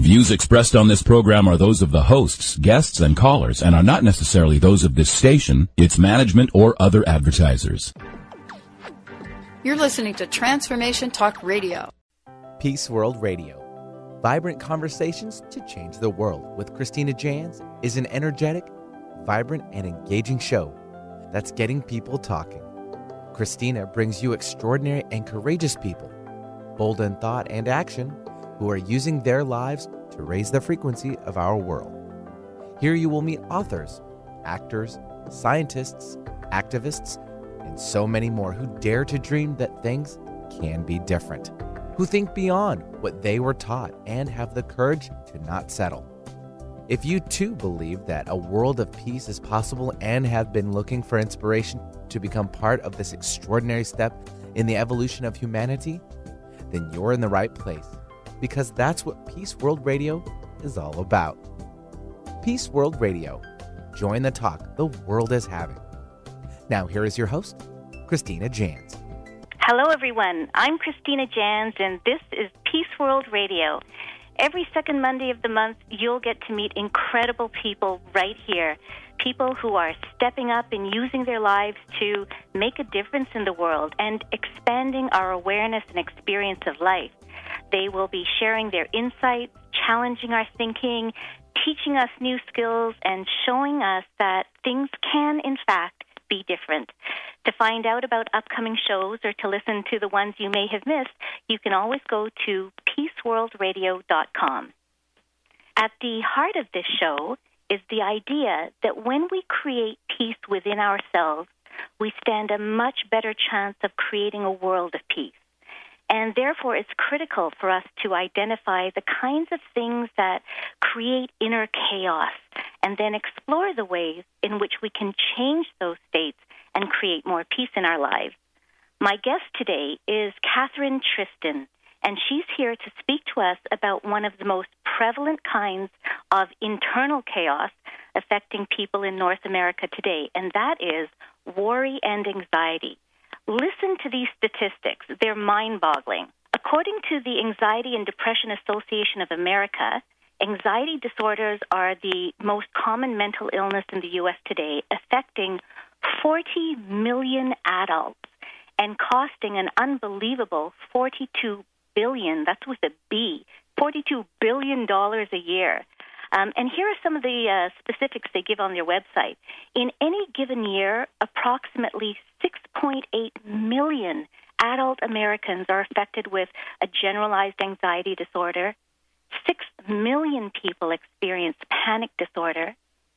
views expressed on this program are those of the hosts, guests, and callers, and are not necessarily those of this station, its management, or other advertisers. You're listening to Transformation Talk Radio. Peace World Radio. Vibrant conversations to change the world with Christina Jans is an energetic, vibrant, and engaging show that's getting people talking. Christina brings you extraordinary and courageous people, bold in thought and action, who are using their lives to raise the frequency of our world. Here you will meet authors, actors, scientists, activists, and so many more who dare to dream that things can be different, who think beyond what they were taught and have the courage to not settle. If you too believe that a world of peace is possible and have been looking for inspiration to become part of this extraordinary step in the evolution of humanity, then you're in the right place, because that's what Peace World Radio is all about. Peace World Radio. Join the talk the world is having. Now here is your host, Christina Jans. Hello everyone, I'm Christina Jans and this is Peace World Radio. Every second Monday of the month, you'll get to meet incredible people right here. People who are stepping up and using their lives to make a difference in the world and expanding our awareness and experience of life. They will be sharing their insights, challenging our thinking, teaching us new skills, and showing us that things can, in fact, be different. To find out about upcoming shows or to listen to the ones you may have missed, you can always go to peaceworldradio.com. At the heart of this show is the idea that when we create peace within ourselves, we stand a much better chance of creating a world of peace. And therefore, it's critical for us to identify the kinds of things that create inner chaos and then explore the ways in which we can change those states and create more peace in our lives. My guest today is Catherine Tristan, and she's here to speak to us about one of the most prevalent kinds of internal chaos affecting people in North America today, and that is worry and anxiety. Listen to these statistics. They're mind-boggling. According to the Anxiety and Depression Association of America, anxiety disorders are the most common mental illness in the U.S. today, affecting 40 million adults and costing an unbelievable $42 billion, that's with a B, $42 billion a year. And here are some of the specifics they give on their website. In any given year, approximately 6.8 million adult Americans are affected with a generalized anxiety disorder. 6 million people experience panic disorder.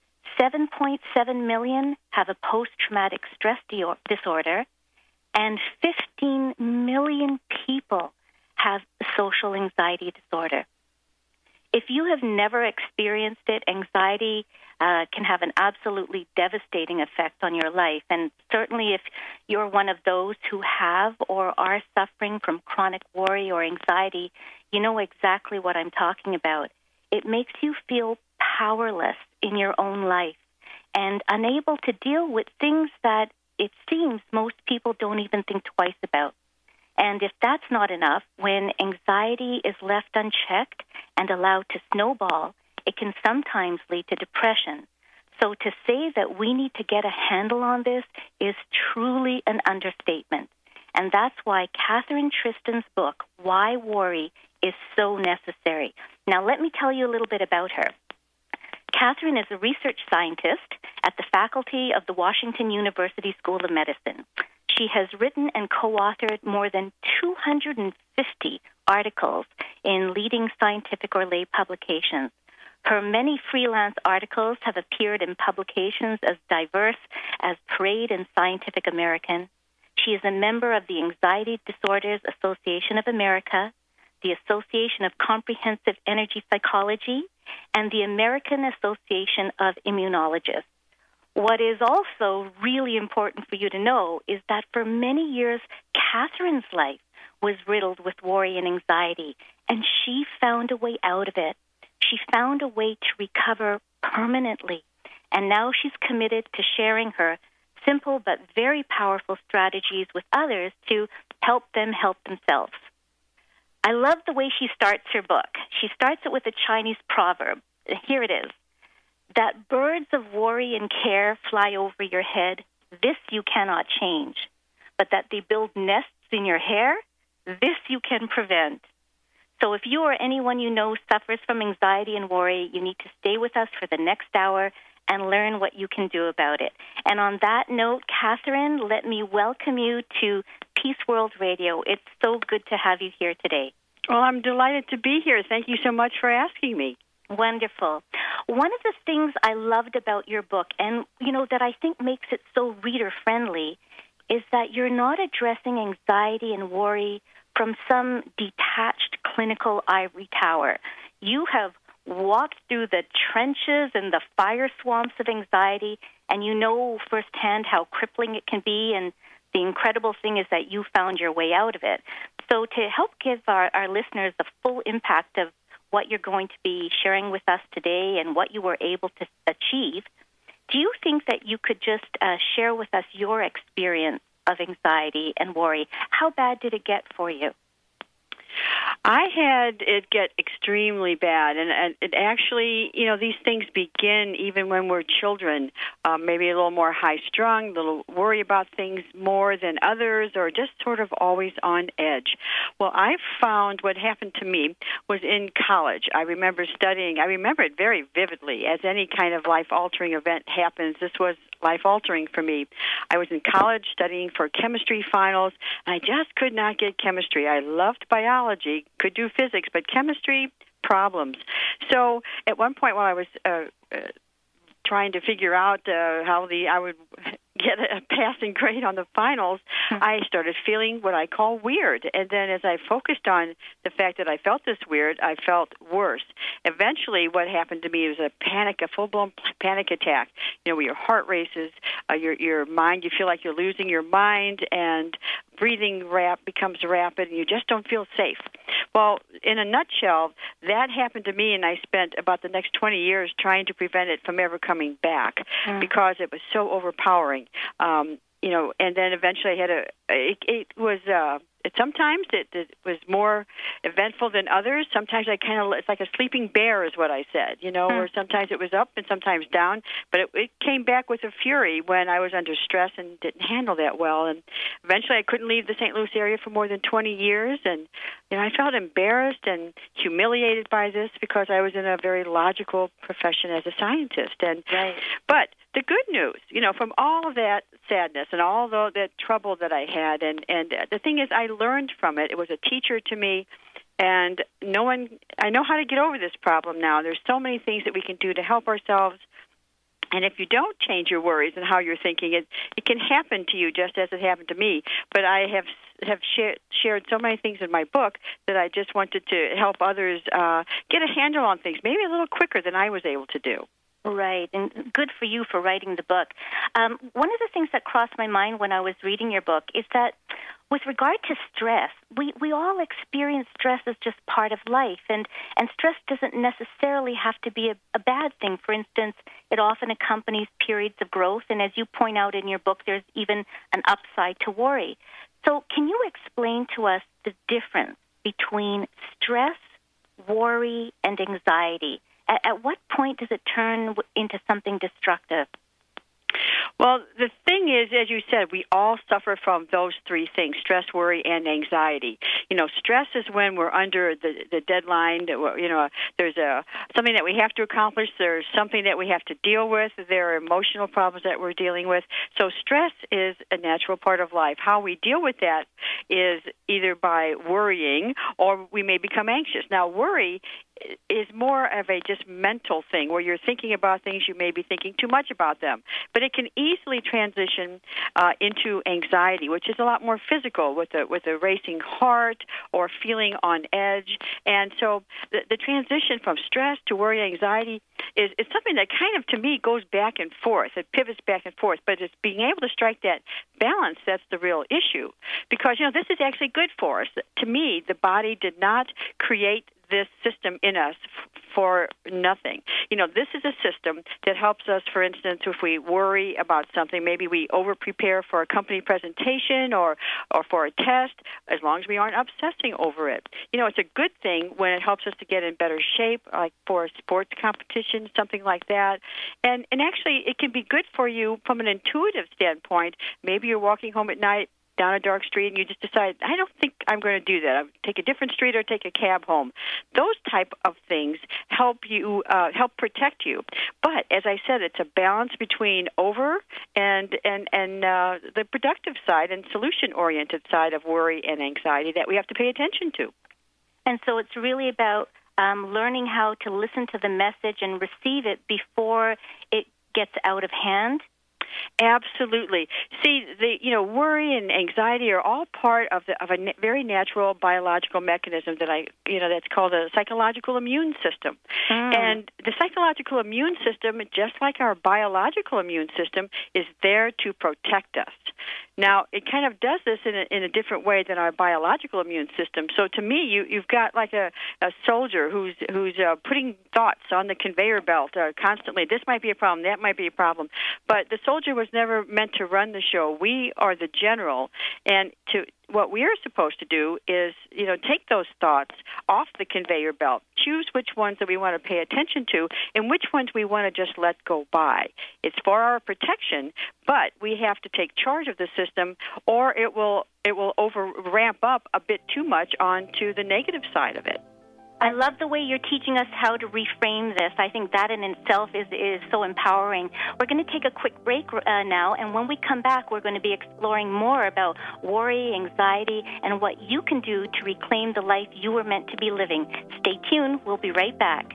7.7 million have a post-traumatic stress disorder. And 15 million people have social anxiety disorder. If you have never experienced it, anxiety can have an absolutely devastating effect on your life. And certainly if you're one of those who have or are suffering from chronic worry or anxiety, you know exactly what I'm talking about. It makes you feel powerless in your own life and unable to deal with things that it seems most people don't even think twice about. And if that's not enough, when anxiety is left unchecked and allowed to snowball, it can sometimes lead to depression. So to say that we need to get a handle on this is truly an understatement. And that's why Catherine Tristan's book, Why Worry, is so necessary. Now, let me tell you a little bit about her. Catherine is a research scientist at the faculty of the Washington University School of Medicine. She has written and co-authored more than 250 articles in leading scientific or lay publications. Her many freelance articles have appeared in publications as diverse as Parade and Scientific American. She is a member of the Anxiety Disorders Association of America, the Association of Comprehensive Energy Psychology, and the American Association of Immunologists. What is also really important for you to know is that for many years, Catherine's life was riddled with worry and anxiety, and she found a way out of it. She found a way to recover permanently, and now she's committed to sharing her simple but very powerful strategies with others to help them help themselves. I love the way she starts her book. She starts it with a Chinese proverb. Here it is. That birds of worry and care fly over your head, this you cannot change. But that they build nests in your hair, this you can prevent. So if you or anyone you know suffers from anxiety and worry, you need to stay with us for the next hour and learn what you can do about it. And on that note, Catherine, let me welcome you to Peace World Radio. It's so good to have you here today. Well, I'm delighted to be here. Thank you so much for asking me. Wonderful. One of the things I loved about your book, and, that I think makes it so reader-friendly, is that you're not addressing anxiety and worry from some detached clinical ivory tower. You have walked through the trenches and the fire swamps of anxiety, and you know firsthand how crippling it can be, and the incredible thing is that you found your way out of it. So to help give our listeners the full impact of what you're going to be sharing with us today and what you were able to achieve, do you think that you could just share with us your experience of anxiety and worry? How bad did it get for you? I had it get extremely bad, and it actually, these things begin even when we're children, maybe a little more high-strung, a little worry about things more than others, or just sort of always on edge. Well, I found what happened to me was in college. I remember studying. I remember it very vividly. As any kind of life-altering event happens, this was life-altering for me. I was in college studying for chemistry finals, and I just could not get chemistry. I loved biology, could do physics, but chemistry, problems. So at one point while I was trying to figure out how I would get a passing grade on the finals, I started feeling what I call weird. And then as I focused on the fact that I felt this weird, I felt worse. Eventually what happened to me was a full-blown panic attack, where your heart races, your mind, you feel like you're losing your mind, and breathing becomes rapid, and you just don't feel safe. Well, in a nutshell, that happened to me, and I spent about the next 20 years trying to prevent it from ever coming back because it was so overpowering. And then eventually I had sometimes it was more eventful than others. Sometimes it's like a sleeping bear is what I said, where sometimes it was up and sometimes down, but it came back with a fury when I was under stress and didn't handle that well. And eventually I couldn't leave the St. Louis area for more than 20 years. And, I felt embarrassed and humiliated by this because I was in a very logical profession as a scientist. But the good news, from all of that sadness and all that trouble that I had, and the thing is, I learned from it. It was a teacher to me, and I know how to get over this problem now. There's so many things that we can do to help ourselves. And if you don't change your worries and how you're thinking, it can happen to you just as it happened to me. But I have shared so many things in my book that I just wanted to help others get a handle on things, maybe a little quicker than I was able to do. Right, and good for you for writing the book. One of the things that crossed my mind when I was reading your book is that with regard to stress, we all experience stress as just part of life, and stress doesn't necessarily have to be a bad thing. For instance, it often accompanies periods of growth, and as you point out in your book, there's even an upside to worry. So can you explain to us the difference between stress, worry, and anxiety? At what point does it turn into something destructive? Well, the thing is, as you said, we all suffer from those three things: stress, worry, and anxiety. Stress is when we're under the deadline. There's something that we have to accomplish. There's something that we have to deal with. There are emotional problems that we're dealing with. So stress is a natural part of life. How we deal with that is either by worrying or we may become anxious. Now, worry is more of a just mental thing where you're thinking about things, you may be thinking too much about them. But it can easily transition into anxiety, which is a lot more physical with a racing heart or feeling on edge. And so the transition from stress to worry, anxiety is something that kind of, to me, goes back and forth. It pivots back and forth. But it's being able to strike that balance that's the real issue. Because, this is actually good for us. To me, the body did not create this system in us for nothing. This is a system that helps us, for instance, if we worry about something, maybe we over-prepare for a company presentation or for a test, as long as we aren't obsessing over it. It's a good thing when it helps us to get in better shape, like for a sports competition, something like that. And actually, it can be good for you from an intuitive standpoint. Maybe you're walking home at night down a dark street and you just decide, I don't think I'm going to do that. I'll take a different street or take a cab home. Those type of things help you, help protect you. But as I said, it's a balance between over and the productive side and solution-oriented side of worry and anxiety that we have to pay attention to. And so it's really about learning how to listen to the message and receive it before it gets out of hand. Absolutely. See, worry and anxiety are all part of a very natural biological mechanism that's called a psychological immune system. And the psychological immune system, just like our biological immune system, is there to protect us. Now, it kind of does this in a different way than our biological immune system. So to me, you've got like a soldier who's putting thoughts on the conveyor belt constantly. This might be a problem, that might be a problem. But the soldier was never meant to run the show. We are the general, and what we are supposed to do is, take those thoughts off the conveyor belt, choose which ones that we want to pay attention to, and which ones we want to just let go by. It's for our protection, but we have to take charge of the system, or it will ramp up a bit too much onto the negative side of it. I love the way you're teaching us how to reframe this. I think that in itself is so empowering. We're going to take a quick break now, and when we come back, we're going to be exploring more about worry, anxiety, and what you can do to reclaim the life you were meant to be living. Stay tuned. We'll be right back.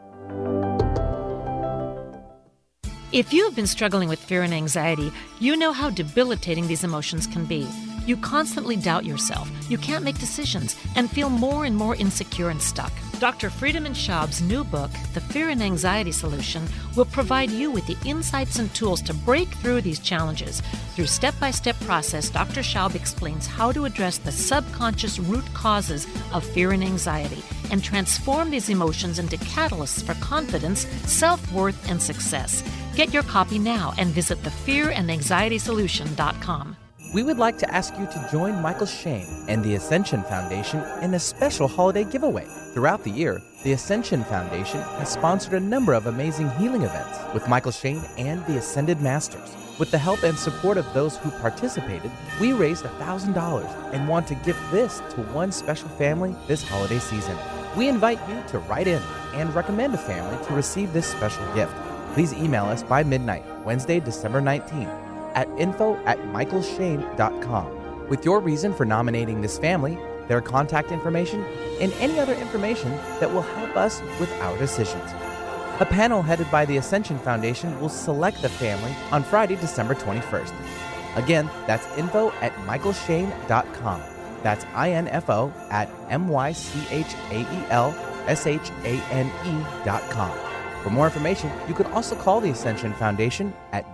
If you have been struggling with fear and anxiety, you know how debilitating these emotions can be. You constantly doubt yourself, you can't make decisions, and feel more and more insecure and stuck. Dr. Friedemann Schaub's new book, The Fear and Anxiety Solution, will provide you with the insights and tools to break through these challenges. Through step-by-step process, Dr. Schaub explains how to address the subconscious root causes of fear and anxiety and transform these emotions into catalysts for confidence, self-worth, and success. Get your copy now and visit thefearandanxietysolution.com. We would like to ask you to join Michael Shane and the Ascension Foundation in a special holiday giveaway. Throughout the year, the Ascension Foundation has sponsored a number of amazing healing events with Michael Shane and the Ascended Masters. With the help and support of those who participated, we raised $1,000 and want to give this to one special family this holiday season. We invite you to write in and recommend a family to receive this special gift. Please email us by midnight, Wednesday, December 19th. at info@michaelshane.com with your reason for nominating this family, their contact information, and any other information that will help us with our decisions. A panel headed by the Ascension Foundation will select the family on Friday, December 21st. Again, that's info@michaelshane.com. That's info@mychaelshane.com. For more information, you can also call the Ascension Foundation at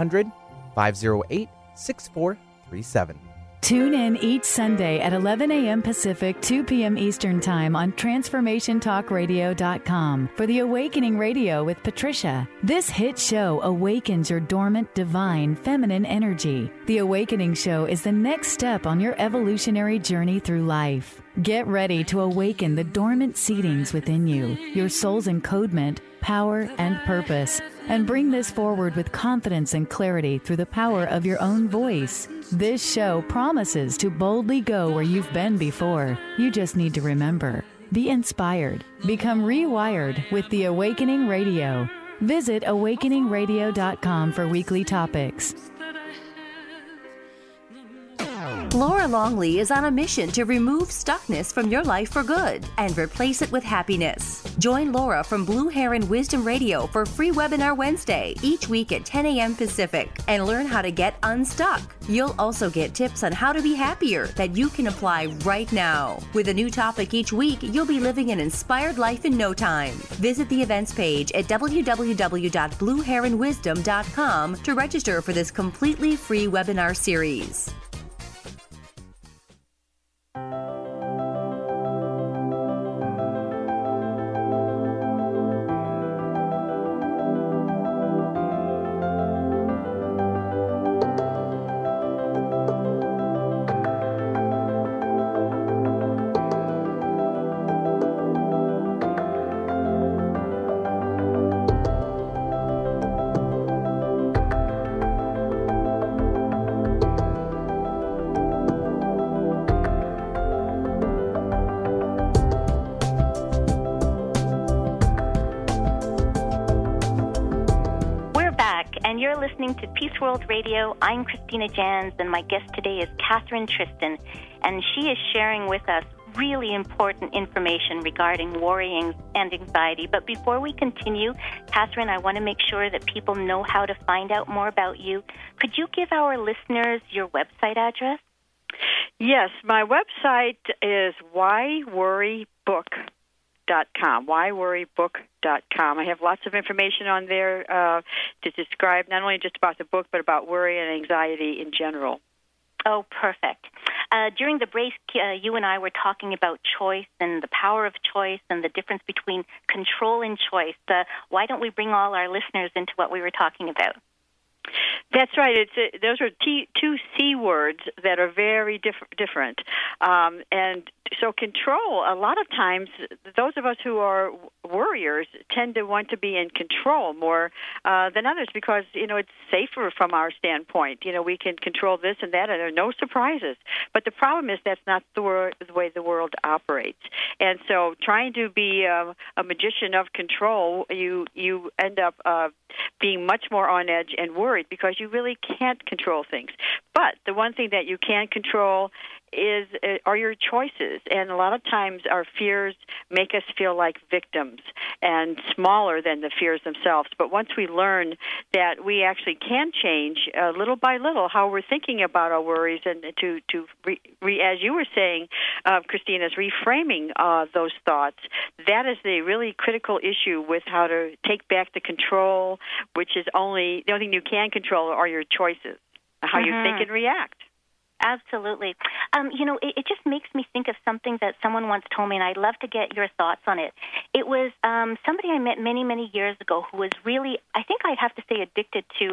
1-800-508-6437. Tune in each Sunday at 11 a.m. Pacific, 2 p.m. Eastern Time on TransformationTalkRadio.com for The Awakening Radio with Patricia. This hit show awakens your dormant, divine, feminine energy. The Awakening Show is the next step on your evolutionary journey through life. Get ready to awaken the dormant seedings within you, your soul's encodement, power, and purpose, and bring this forward with confidence and clarity through the power of your own voice. This show promises to boldly go where you've been before. You just need to remember. Be inspired. Become rewired with The Awakening Radio. Visit awakeningradio.com for weekly topics. Laura Longley is on a mission to remove stuckness from your life for good and replace it with happiness. Join Laura from Blue Heron Wisdom Radio for free webinar Wednesday each week at 10 a.m. Pacific and learn how to get unstuck. You'll also get tips on how to be happier that you can apply right now. With a new topic each week, you'll be living an inspired life in no time. Visit the events page at www.blueheronwisdom.com to register for this completely free webinar series. You're listening to Peace World Radio. I'm Christina Jans, and my guest today is Catherine Tristan, and she is sharing with us really important information regarding worrying and anxiety. But before we continue, Catherine, I want to make sure that people know how to find out more about you. Could you give our listeners your website address? Yes, my website is whyworrybook.com, whyworrybook.com. I have lots of information on there to describe not only just about the book, but about worry and anxiety in general. Oh, perfect. During the break, you and I were talking about choice and the power of choice and the difference between control and choice. Why don't we bring all our listeners into what we were talking about? That's right. Those are two C words that are very different. And so control, a lot of times, those of us who are worriers tend to want to be in control more than others because, it's safer from our standpoint. We can control this and that, and there are no surprises. But the problem is that's not the way the world operates. And so trying to be a magician of control, you end up being much more on edge and worried because you really can't control things. But the one thing that you can control are your choices, and a lot of times our fears make us feel like victims and smaller than the fears themselves. But once we learn that we actually can change little by little how we're thinking about our worries, and to as you were saying, Christina's reframing those thoughts, that is the really critical issue with how to take back the control, which is the only thing you can control are your choices, how you think and react. Absolutely. It just makes me think of something that someone once told me, and I'd love to get your thoughts on it. It was somebody I met many, many years ago who was really, I think I'd have to say, addicted to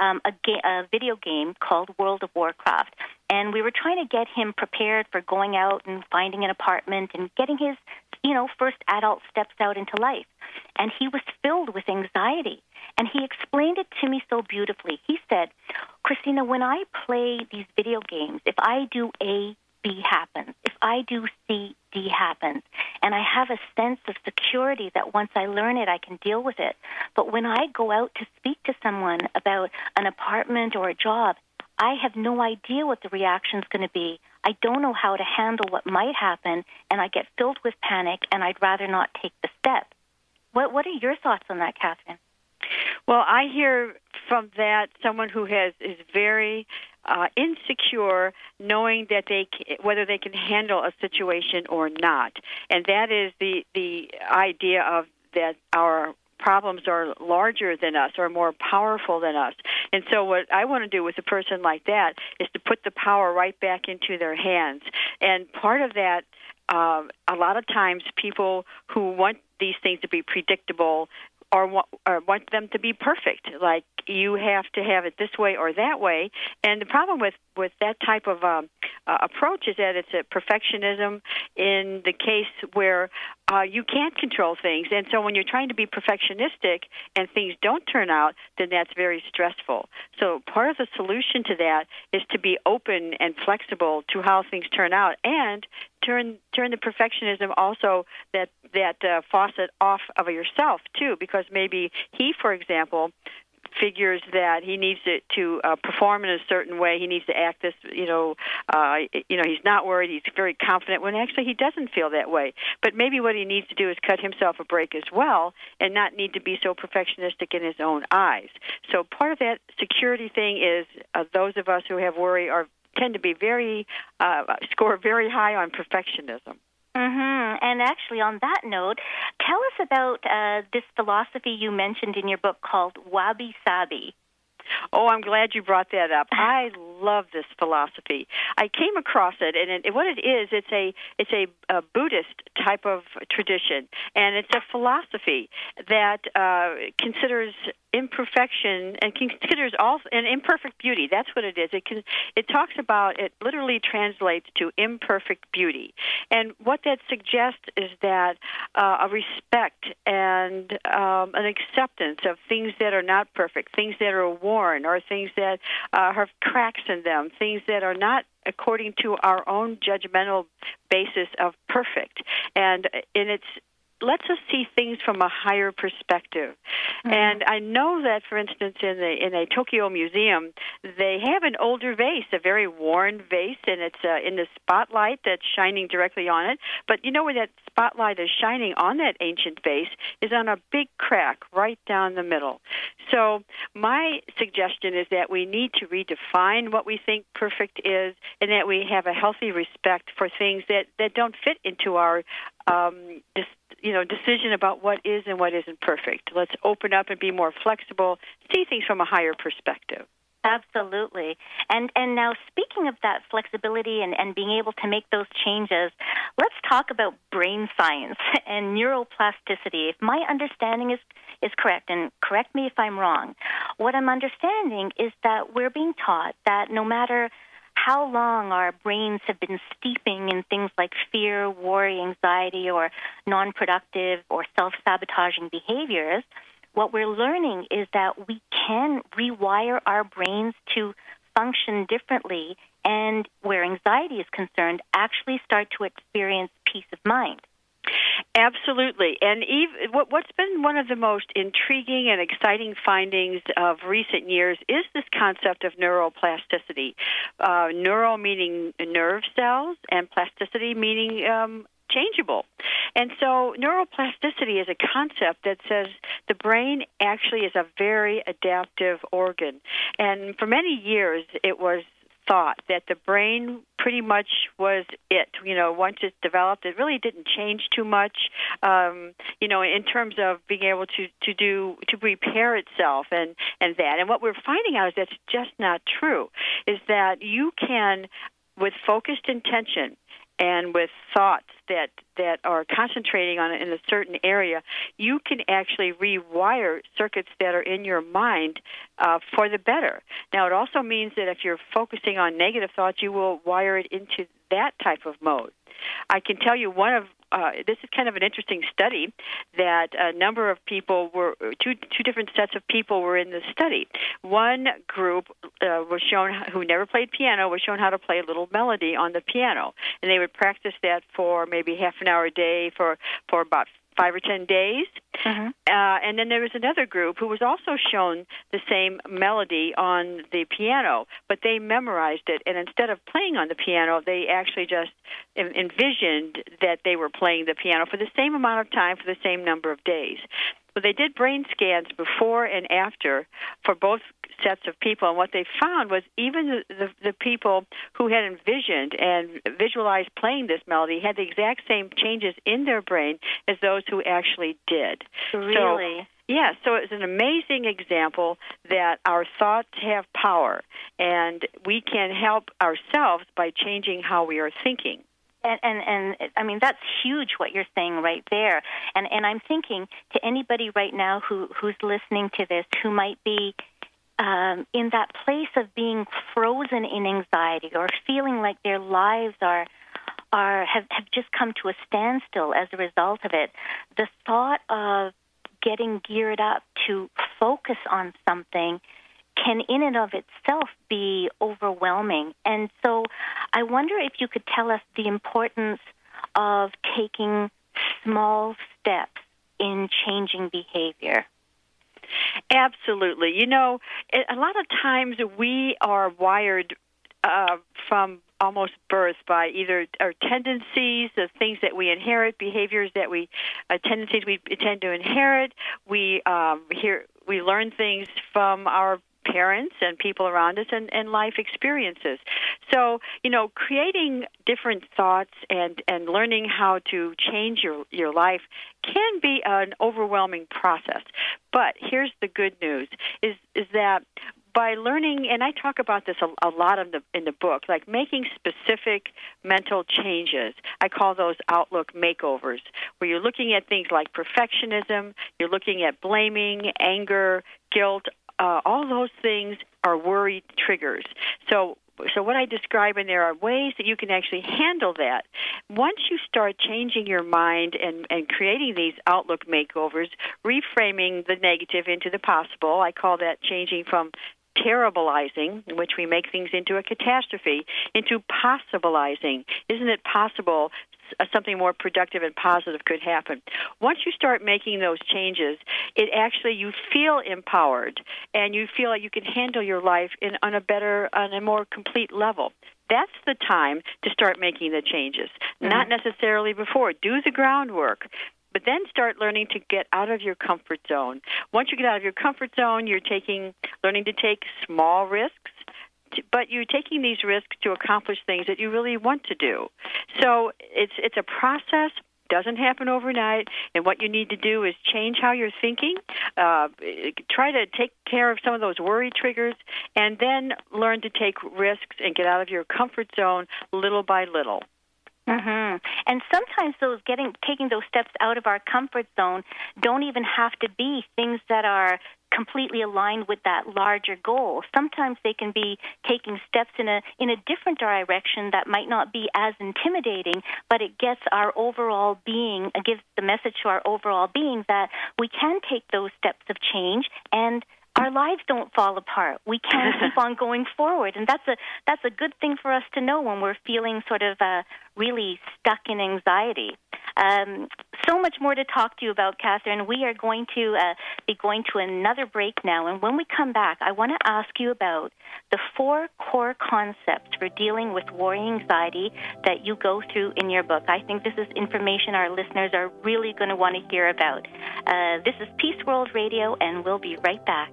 a video game called World of Warcraft. And we were trying to get him prepared for going out and finding an apartment and getting his, first adult steps out into life. And he was filled with anxiety. And he explained it to me so beautifully. He said, Christina, when I play these video games, if I do A, B happens. If I do C, D happens. And I have a sense of security that once I learn it, I can deal with it. But when I go out to speak to someone about an apartment or a job, I have no idea what the reaction's going to be. I don't know how to handle what might happen, and I get filled with panic, and I'd rather not take the step. What are your thoughts on that, Catherine? Well, I hear from that someone who is very insecure, knowing that whether they can handle a situation or not, and that is the idea of that our problems are larger than us or more powerful than us. And so what I want to do with a person like that is to put the power right back into their hands. And part of that, a lot of times people who want these things to be predictable or want them to be perfect, like you have to have it this way or that way. And the problem with that type of approach is that it's a perfectionism in the case where you can't control things. And so when you're trying to be perfectionistic and things don't turn out, then that's very stressful. So part of the solution to that is to be open and flexible to how things turn out, and turn the perfectionism also that faucet off of yourself too, because maybe he, for example, figures that he needs to perform in a certain way. He needs to act this, he's not worried. He's very confident when actually he doesn't feel that way. But maybe what he needs to do is cut himself a break as well and not need to be so perfectionistic in his own eyes. So part of that security thing is those of us who have worry tend to be score very high on perfectionism. And actually, on that note, tell us about this philosophy you mentioned in your book called Wabi Sabi. Oh, I'm glad you brought that up. I love this philosophy. I came across it, and what it is, it's a Buddhist type of tradition, and it's a philosophy that considers imperfection and considers all an imperfect beauty. That's what it is. It talks about, it literally translates to imperfect beauty. And what that suggests is that a respect and an acceptance of things that are not perfect, things that are worn, or things that have cracks in them, things that are not according to our own judgmental basis of perfect. And it's lets us see things from a higher perspective. Mm-hmm. And I know that, for instance, in a Tokyo museum, they have an older vase, a very worn vase, and it's in the spotlight that's shining directly on it. But you know where that spotlight is shining on that ancient vase is on a big crack right down the middle. So my suggestion is that we need to redefine what we think perfect is, and that we have a healthy respect for things that don't fit into our decision about what is and what isn't perfect. Let's open up and be more flexible, see things from a higher perspective. Absolutely. And now, speaking of that flexibility and being able to make those changes, let's talk about brain science and neuroplasticity. If my understanding is correct, and correct me if I'm wrong, what I'm understanding is that we're being taught that no matter how long our brains have been steeping in things like fear, worry, anxiety, or non-productive or self-sabotaging behaviors, what we're learning is that we can rewire our brains to function differently, and where anxiety is concerned, actually start to experience peace of mind. Absolutely. And what's been one of the most intriguing and exciting findings of recent years is this concept of neuroplasticity. Neuro meaning nerve cells, and plasticity meaning changeable. And so neuroplasticity is a concept that says the brain actually is a very adaptive organ. And for many years, it was thought that the brain pretty much was it. Once it's developed, it really didn't change too much, in terms of being able to repair itself and that. And what we're finding out is that's just not true, is that you can, with focused intention and with thoughts that are concentrating on it in a certain area, you can actually rewire circuits that are in your mind for the better. Now, it also means that if you're focusing on negative thoughts, you will wire it into that type of mode. I can tell you this is kind of an interesting study that a number of people two different sets of people were in the study. One group was shown, who never played piano, was shown how to play a little melody on the piano. And they would practice that for maybe half an hour a day for about 5 or 10 days. Mm-hmm. And then there was another group who was also shown the same melody on the piano, but they memorized it. And instead of playing on the piano, they actually just envisioned that they were playing the piano for the same amount of time for the same number of days. But they did brain scans before and after for both sets of people, and what they found was even the people who had envisioned and visualized playing this melody had the exact same changes in their brain as those who actually did. Really? So it's an amazing example that our thoughts have power, and we can help ourselves by changing how we are thinking. And I mean, that's huge what you're saying right there. And I'm thinking to anybody right now who's listening to this who might be in that place of being frozen in anxiety or feeling like their lives have just come to a standstill as a result of it, the thought of getting geared up to focus on something can in and of itself be overwhelming. And so I wonder if you could tell us the importance of taking small steps in changing behavior. Absolutely. A lot of times we are wired from almost birth by either our tendencies, the things that we inherit, behaviors that tendencies we tend to inherit. We learn things from our parents and people around us and life experiences. So, creating different thoughts and learning how to change your life can be an overwhelming process. But here's the good news, is that by learning, and I talk about this a lot in the book, like making specific mental changes. I call those outlook makeovers, where you're looking at things like perfectionism, you're looking at blaming, anger, guilt. All those things are worry triggers. So what I describe in there are ways that you can actually handle that. Once you start changing your mind and creating these outlook makeovers, reframing the negative into the possible, I call that changing from terribilizing, in which we make things into a catastrophe, into possibilizing. Isn't it possible something more productive and positive could happen. Once you start making those changes, you feel empowered, and you feel like you can handle your life on a more complete level. That's the time to start making the changes, not necessarily before. Do the groundwork. But then start learning to get out of your comfort zone. Once you get out of your comfort zone, you're learning to take small risks, but you're taking these risks to accomplish things that you really want to do. So it's a process. Doesn't happen overnight, and what you need to do is change how you're thinking, try to take care of some of those worry triggers, and then learn to take risks and get out of your comfort zone little by little. Mm-hmm. And sometimes taking those steps out of our comfort zone don't even have to be things that are completely aligned with that larger goal. Sometimes they can be taking steps in a different direction that might not be as intimidating, but it gets our overall being, it gives the message to our overall being that we can take those steps of change and our lives don't fall apart. We can keep on going forward, and that's a good thing for us to know when we're feeling sort of really stuck in anxiety. So much more to talk to you about, Catherine. We are going to be going to another break now, and when we come back, I want to ask you about the 4 core concepts for dealing with worrying anxiety that you go through in your book. I think this is information our listeners are really going to want to hear about. This is Peace World Radio, and we'll be right back.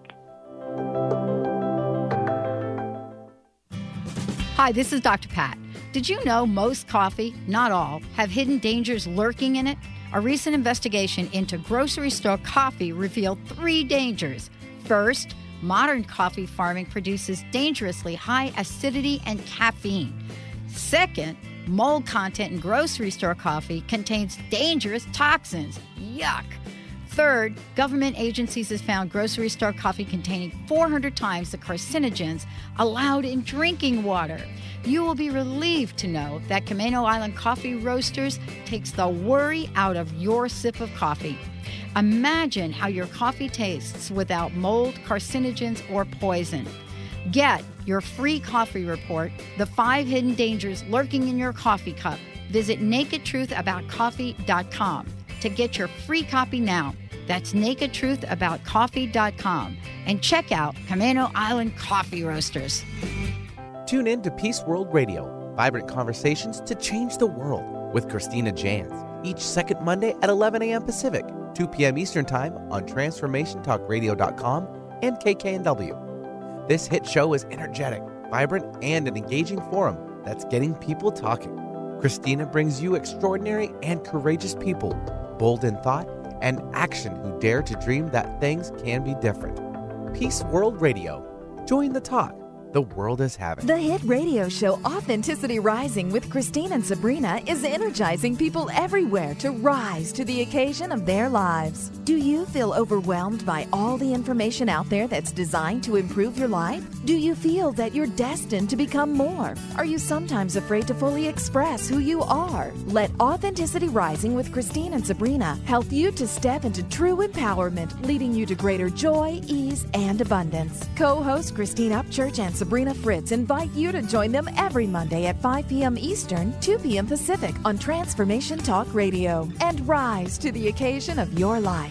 Hi, this is Dr. Pat. Did you know most coffee, not all, have hidden dangers lurking in it? A recent investigation into grocery store coffee revealed 3 dangers. First, modern coffee farming produces dangerously high acidity and caffeine. Second, mold content in grocery store coffee contains dangerous toxins. Yuck! Third, government agencies have found grocery store coffee containing 400 times the carcinogens allowed in drinking water. You will be relieved to know that Camano Island Coffee Roasters takes the worry out of your sip of coffee. Imagine how your coffee tastes without mold, carcinogens, or poison. Get your free coffee report, The 5 Hidden Dangers Lurking in Your Coffee Cup. Visit nakedtruthaboutcoffee.com to get your free copy now. That's nakedtruthaboutcoffee.com. And check out Camano Island Coffee Roasters. Tune in to Peace World Radio, vibrant conversations to change the world with Christina Jans, each second Monday at 11 a.m. Pacific, 2 p.m. Eastern Time on TransformationTalkRadio.com and KKNW. This hit show is energetic, vibrant, and an engaging forum that's getting people talking. Christina brings you extraordinary and courageous people, bold in thought and action who dare to dream that things can be different. Peace World Radio. Join the talk the world is having. The hit radio show Authenticity Rising with Christine and Sabrina is energizing people everywhere to rise to the occasion of their lives. Do you feel overwhelmed by all the information out there that's designed to improve your life? Do you feel that you're destined to become more? Are you sometimes afraid to fully express who you are? Let Authenticity Rising with Christine and Sabrina help you to step into true empowerment, leading you to greater joy, ease, and abundance. Co-host Christine Upchurch and Sabrina Fritz invite you to join them every Monday at 5 p.m. Eastern, 2 p.m. Pacific on Transformation Talk Radio, and rise to the occasion of your life.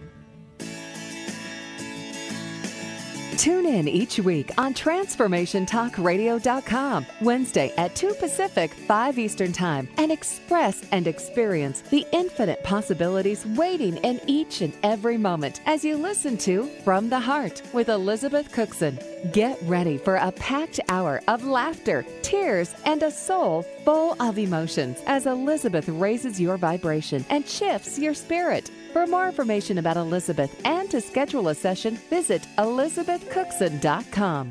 Tune in each week on TransformationTalkRadio.com, Wednesday at 2 Pacific, 5 Eastern Time, and express and experience the infinite possibilities waiting in each and every moment as you listen to From the Heart with Elizabeth Cookson. Get ready for a packed hour of laughter, tears, and a soul full of emotions as Elizabeth raises your vibration and shifts your spirit. For more information about Elizabeth and to schedule a session, visit ElizabethCookson.com.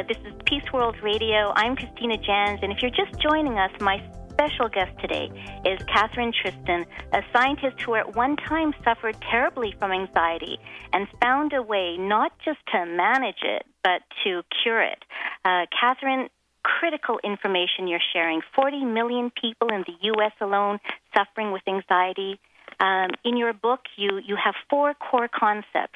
This is Peace World Radio. I'm Christina Jans, and if you're just joining us, my special guest today is Catherine Tristan, a scientist who at one time suffered terribly from anxiety and found a way not just to manage it, but to cure it. Catherine, critical information you're sharing. 40 million people in the U.S. alone suffering with anxiety. In your book, you have 4 core concepts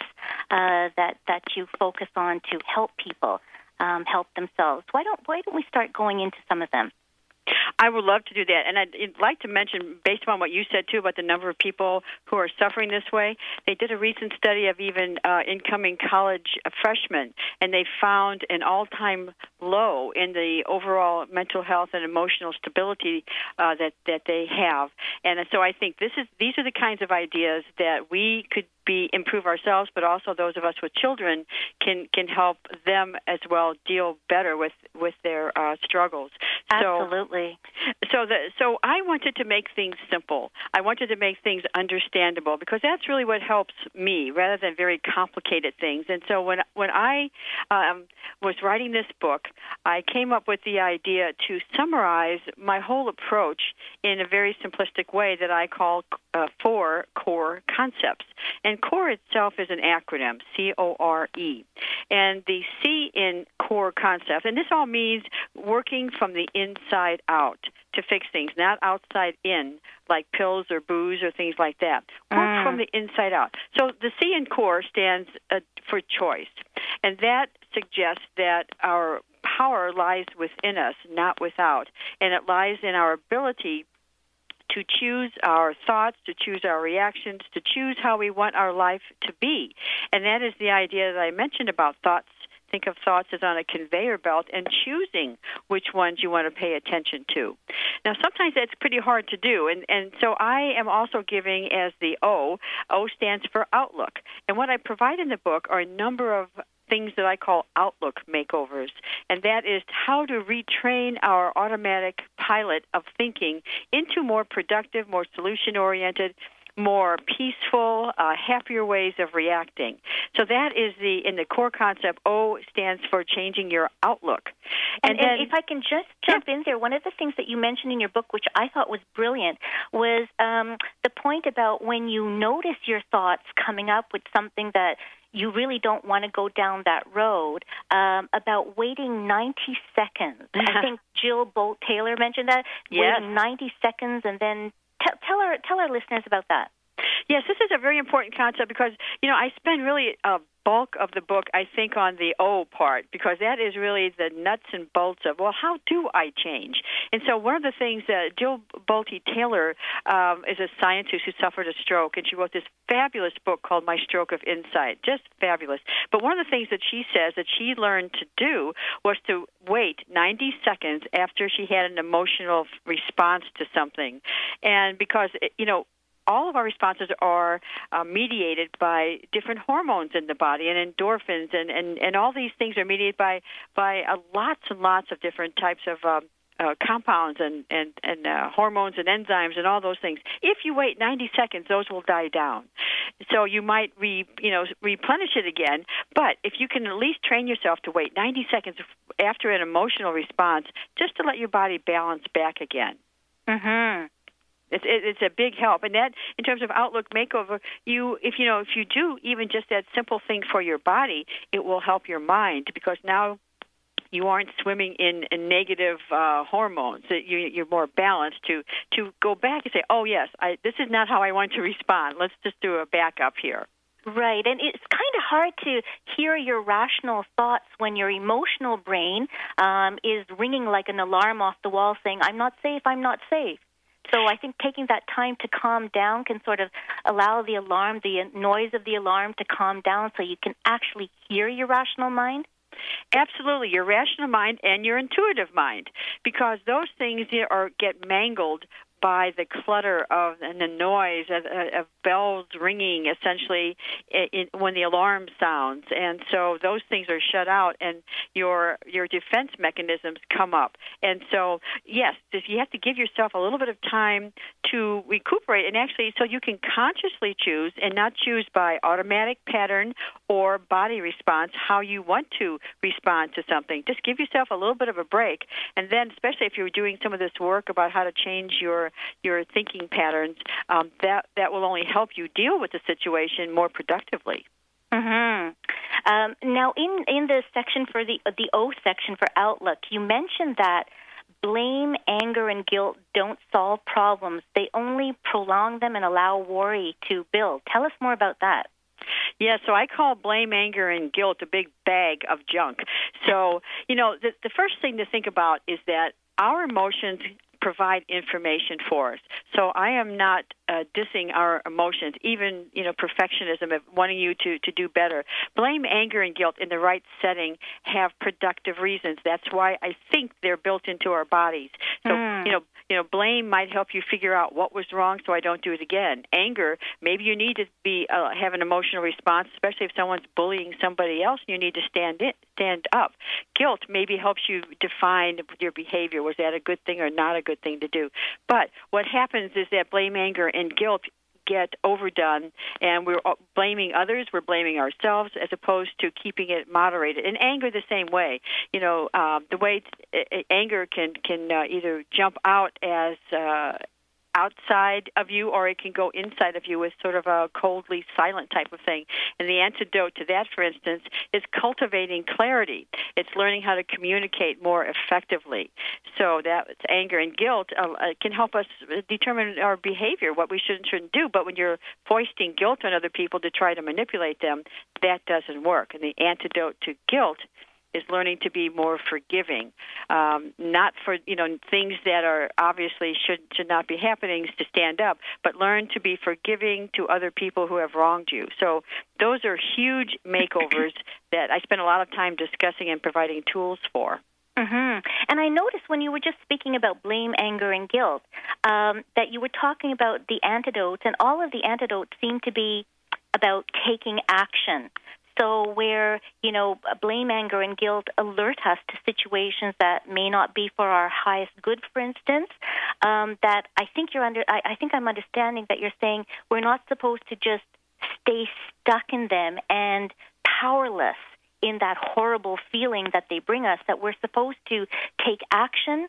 that you focus on to help people help themselves. Why don't we start going into some of them? I would love to do that. And I'd like to mention, based upon what you said, too, about the number of people who are suffering this way, they did a recent study of even incoming college freshmen, and they found an all-time low in the overall mental health and emotional stability that they have. And so I think these are the kinds of ideas that we could improve ourselves, but also those of us with children can help them as well deal better with their struggles. Absolutely. So I wanted to make things simple. I wanted to make things understandable because that's really what helps me, rather than very complicated things. And so when I was writing this book, I came up with the idea to summarize my whole approach in a very simplistic way that I call 4 core concepts. And CORE itself is an acronym, C-O-R-E. And the C in core concept, and this all means working from the inside out to fix things, not outside in, like pills or booze or things like that. Work from the inside out. So the C in core stands for choice. And that suggests that our power lies within us, not without. And it lies in our ability to choose our thoughts, to choose our reactions, to choose how we want our life to be. And that is the idea that I mentioned about thoughts. Think of thoughts as on a conveyor belt and choosing which ones you want to pay attention to. Now, sometimes that's pretty hard to do, and so I am also giving as the O. O stands for outlook. And what I provide in the book are a number of things that I call outlook makeovers, and that is how to retrain our automatic pilot of thinking into more productive, more solution-oriented, more peaceful, happier ways of reacting. So that is in the core concept. O stands for changing your outlook. And if I can just jump in there, one of the things that you mentioned in your book, which I thought was brilliant, was the point about when you notice your thoughts coming up with something that you really don't want to go down that road, about waiting 90 seconds. I think Jill Bolt Taylor mentioned that, waiting 90 seconds, and then tell our listeners about that. Yes, this is a very important concept because, I spend really a bulk of the book, I think, on the O part, because that is really the nuts and bolts of, well, how do I change? And so one of the things that Jill Bolte Taylor is a scientist who suffered a stroke, and she wrote this fabulous book called My Stroke of Insight, just fabulous. But one of the things that she says that she learned to do was to wait 90 seconds after she had an emotional response to something. And because, all of our responses are mediated by different hormones in the body and endorphins, and all these things are mediated by lots and lots of different types of compounds and hormones and enzymes and all those things. If you wait 90 seconds, those will die down. So you might replenish it again, but if you can at least train yourself to wait 90 seconds after an emotional response, just to let your body balance back again. Mm-hmm. It's a big help, and that in terms of outlook makeover, if you do even just that simple thing for your body, it will help your mind, because now you aren't swimming in negative hormones. You're more balanced to go back and say, oh yes, this is not how I want to respond. Let's just do a backup here. Right, and it's kind of hard to hear your rational thoughts when your emotional brain is ringing like an alarm off the wall saying, I'm not safe, I'm not safe. So I think taking that time to calm down can sort of allow the alarm, the noise of the alarm to calm down so you can actually hear your rational mind. Absolutely, your rational mind and your intuitive mind, because those things get mangled by the clutter and the noise of bells ringing, essentially, when the alarm sounds. And so those things are shut out, and your defense mechanisms come up. And so, yes, you have to give yourself a little bit of time to recuperate, and actually so you can consciously choose and not choose by automatic pattern or body response how you want to respond to something. Just give yourself a little bit of a break. And then, especially if you're doing some of this work about how to change your thinking patterns, that will only help you deal with the situation more productively. Mm-hmm. Now, in the section for the O section for Outlook, you mentioned that blame, anger, and guilt don't solve problems. They only prolong them and allow worry to build. Tell us more about that. Yeah, so I call blame, anger, and guilt a big bag of junk. So, the first thing to think about is that our emotions provide information for us. So I am not dissing our emotions, even, perfectionism of wanting you to do better. Blame, anger, and guilt in the right setting have productive reasons. That's why I think they're built into our bodies. So, blame might help you figure out what was wrong so I don't do it again. Anger, maybe you need to have an emotional response, especially if someone's bullying somebody else and you need to stand up. Guilt maybe helps you define your behavior. Was that a good thing or not a good thing to do? But what happens is that blame, anger, and guilt get overdone, and we're blaming others, we're blaming ourselves, as opposed to keeping it moderated. And anger the same way. The way anger can either jump out as outside of you, or it can go inside of you as sort of a coldly silent type of thing. And the antidote to that, for instance, is cultivating clarity. It's learning how to communicate more effectively. So that's anger and guilt can help us determine our behavior, what we should and shouldn't do. But when you're foisting guilt on other people to try to manipulate them, that doesn't work. And the antidote to guilt is learning to be more forgiving, not for things that are obviously should not be happening, to stand up, but learn to be forgiving to other people who have wronged you. So those are huge makeovers that I spend a lot of time discussing and providing tools for. Mm-hmm. And I noticed when you were just speaking about blame, anger, and guilt, that you were talking about the antidotes, and all of the antidotes seem to be about taking action. So where, blame, anger, and guilt alert us to situations that may not be for our highest good, for instance, that I think I'm understanding that you're saying we're not supposed to just stay stuck in them and powerless in that horrible feeling that they bring us, that we're supposed to take action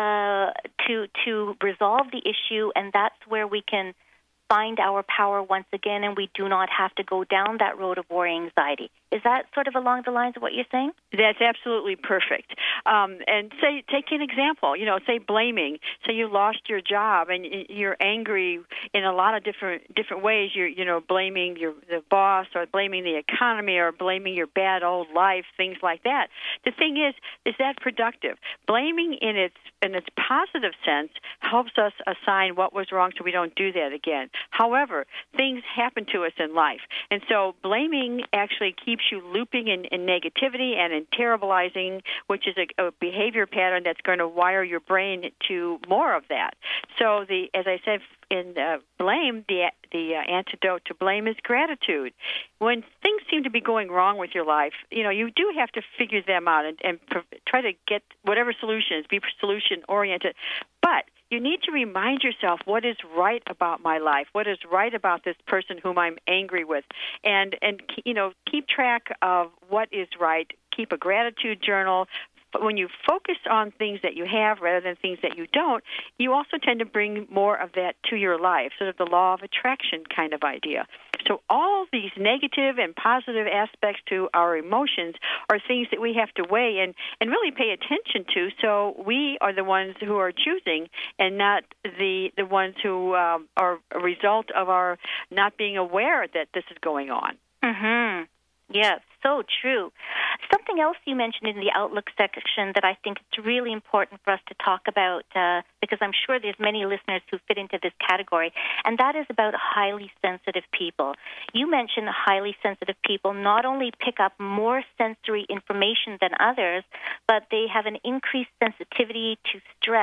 to resolve the issue, and that's where we can find our power once again, and we do not have to go down that road of worry, anxiety. Is that sort of along the lines of what you're saying? That's absolutely perfect. And take an example, say blaming. Say you lost your job and you're angry in a lot of different ways. You're blaming the boss, or blaming the economy, or blaming your bad old life, things like that. The thing is that productive? Blaming in its positive sense helps us assign what was wrong so we don't do that again. However, things happen to us in life. And so blaming actually keeps you looping in negativity and in terribilizing, which is a behavior pattern that's going to wire your brain to more of that. So as I said, in blame, the antidote to blame is gratitude. When things seem to be going wrong with your life, you do have to figure them out and try to get whatever solutions, be solution-oriented. But you need to remind yourself what is right about my life, what is right about this person whom I'm angry with, and keep track of what is right. Keep a gratitude journal. But when you focus on things that you have rather than things that you don't, you also tend to bring more of that to your life, sort of the law of attraction kind of idea. So all these negative and positive aspects to our emotions are things that we have to weigh and really pay attention to, so we are the ones who are choosing and not the ones who are a result of our not being aware that this is going on. Mm-hmm. Yes, so true. Something else you mentioned in the Outlook section that I think is really important for us to talk about, because I'm sure there's many listeners who fit into this category, and that is about highly sensitive people. You mentioned highly sensitive people not only pick up more sensory information than others, but they have an increased sensitivity to stress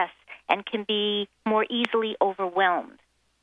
and can be more easily overwhelmed.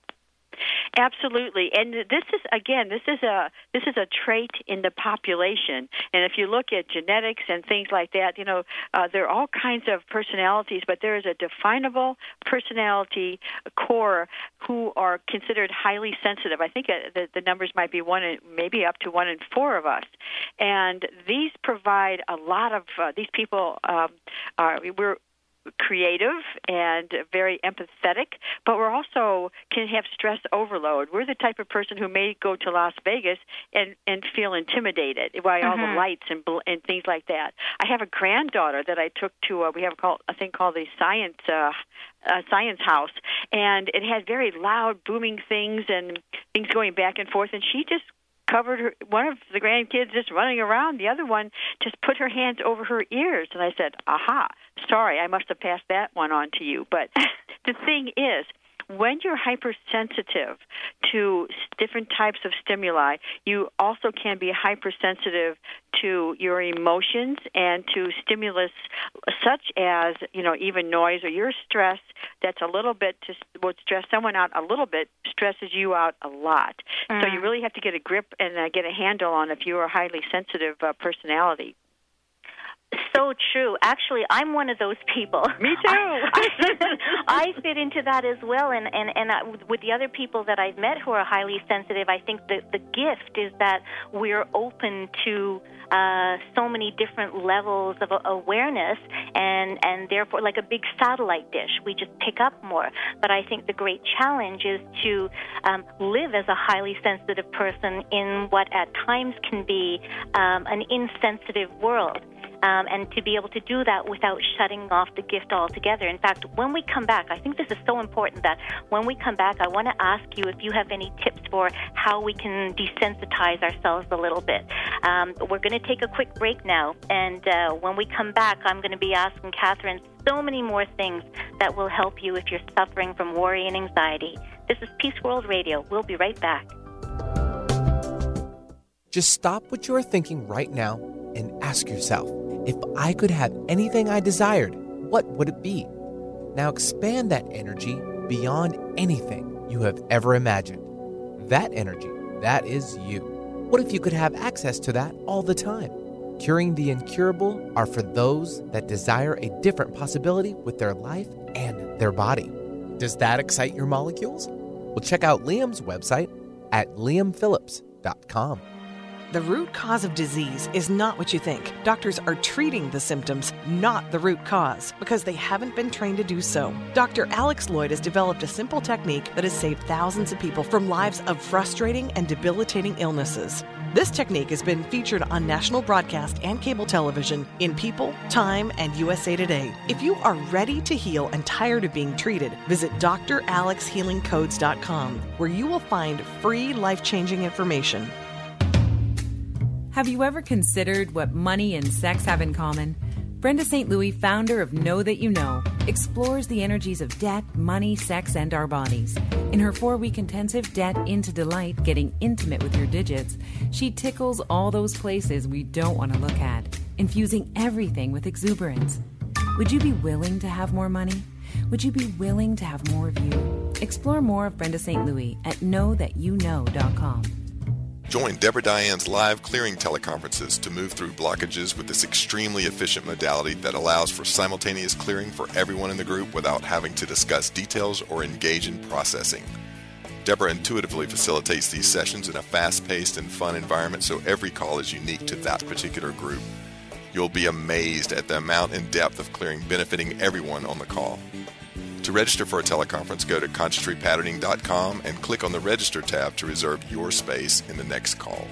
Absolutely, and this is a trait in the population. And if you look at genetics and things like that, there are all kinds of personalities, but there is a definable personality core who are considered highly sensitive. I think the numbers might be maybe up to 1 in 4 of us, and these provide a lot of these people. We're creative and very empathetic, but we're also can have stress overload. We're the type of person who may go to Las Vegas and feel intimidated by all the lights and things like that. I have a granddaughter that I took to we have a thing called the science house, and it had very loud booming things and things going back and forth, and she just covered one of the grandkids just running around. The other one just put her hands over her ears. And I said, aha, sorry, I must have passed that one on to you. But the thing is, when you're hypersensitive to different types of stimuli, you also can be hypersensitive to your emotions and to stimulus such as, even noise or your stress that's a little bit, would stress someone out a little bit, stresses you out a lot. So you really have to get a grip and get a handle on if you're a highly sensitive personality. So true. Actually, I'm one of those people. Me too. I fit into that as well. And with the other people that I've met who are highly sensitive, I think that the gift is that we're open to so many different levels of awareness, and therefore, like a big satellite dish, we just pick up more. But I think the great challenge is to live as a highly sensitive person in what at times can be an insensitive world. And to be able to do that without shutting off the gift altogether. In fact, when we come back, I think this is so important that when we come back, I want to ask you if you have any tips for how we can desensitize ourselves a little bit. We're going to take a quick break now, and when we come back, I'm going to be asking Catherine so many more things that will help you if you're suffering from worry and anxiety. This is Peace World Radio. We'll be right back. Just stop what you are thinking right now and ask yourself, if I could have anything I desired, what would it be? Now expand that energy beyond anything you have ever imagined. That energy, that is you. What if you could have access to that all the time? Curing the incurable are for those that desire a different possibility with their life and their body. Does that excite your molecules? Well, check out Liam's website at liamphillips.com. The root cause of disease is not what you think. Doctors are treating the symptoms, not the root cause, because they haven't been trained to do so. Dr. Alex Lloyd has developed a simple technique that has saved thousands of people from lives of frustrating and debilitating illnesses. This technique has been featured on national broadcast and cable television in People, Time, and USA Today. If you are ready to heal and tired of being treated, visit dralexhealingcodes.com, where you will find free life-changing information. Have you ever considered what money and sex have in common? Brenda St. Louis, founder of Know That You Know, explores the energies of debt, money, sex, and our bodies. In her 4-week intensive Debt into Delight, Getting Intimate with Your Digits, she tickles all those places we don't want to look at, infusing everything with exuberance. Would you be willing to have more money? Would you be willing to have more of you? Explore more of Brenda St. Louis at knowthatyouknow.com. Join Deborah Diane's live clearing teleconferences to move through blockages with this extremely efficient modality that allows for simultaneous clearing for everyone in the group without having to discuss details or engage in processing. Deborah intuitively facilitates these sessions in a fast-paced and fun environment, so every call is unique to that particular group. You'll be amazed at the amount and depth of clearing benefiting everyone on the call. To register for a teleconference, go to consciousrepatterning.com and click on the Register tab to reserve your space in the next call.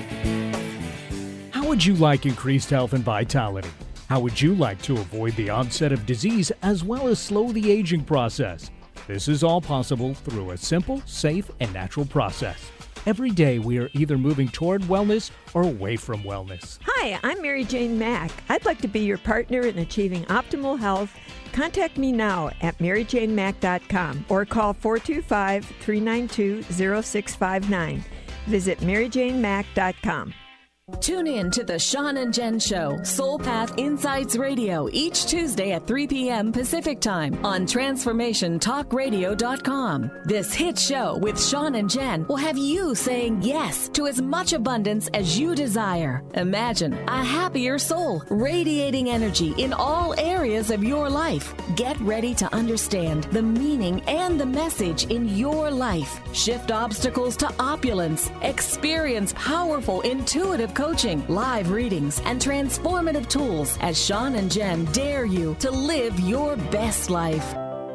How would you like increased health and vitality? How would you like to avoid the onset of disease as well as slow the aging process? This is all possible through a simple, safe, and natural process. Every day we are either moving toward wellness or away from wellness. Hi, I'm Mary Jane Mack. I'd like to be your partner in achieving optimal health. Contact me now at maryjanemack.com or call 425-392-0659. Visit maryjanemack.com. Tune in to the Sean and Jen Show, Soul Path Insights Radio, each Tuesday at 3 p.m. Pacific Time on TransformationTalkRadio.com. This hit show with Sean and Jen will have you saying yes to as much abundance as you desire. Imagine a happier soul, radiating energy in all areas of your life. Get ready to understand the meaning and the message in your life. Shift obstacles to opulence. Experience powerful, intuitive coaching, live readings, and transformative tools as Sean and Jen dare you to live your best life.